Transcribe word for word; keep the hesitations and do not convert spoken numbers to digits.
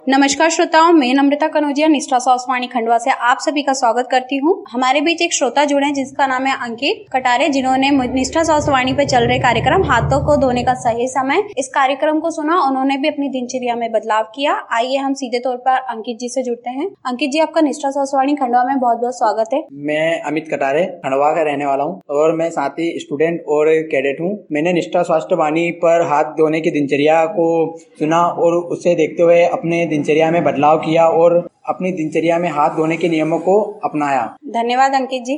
नमस्कार श्रोताओं, मैं नम्रता कनौजिया निष्ठा स्वास्थ्य खंडवा से आप सभी का स्वागत करती हूँ। हमारे बीच एक श्रोता जुड़े हैं जिसका नाम है अंकित कटारे, जिन्होंने निष्ठा स्वास्थ्य पे चल रहे कार्यक्रम हाथों को धोने का सही समय इस कार्यक्रम को सुना। उन्होंने भी अपनी दिनचर्या में बदलाव किया। आइए हम सीधे तौर पर अंकित जी से जुड़ते हैं। अंकित जी, आपका निष्ठा स्वास्थ्य खंडवा में बहुत बहुत स्वागत है। मैं अमित कटारे खंडवा का रहने वाला हूँ और मैं साथ ही स्टूडेंट और कैडेट हूँ। मैंने निष्ठा स्वास्थ्य वाणी पर हाथ धोने की दिनचर्या को सुना और उससे देखते हुए अपने दिनचर्या में बदलाव किया और अपनी दिनचर्या में हाथ धोने के नियमों को अपनाया। धन्यवाद अंकित जी।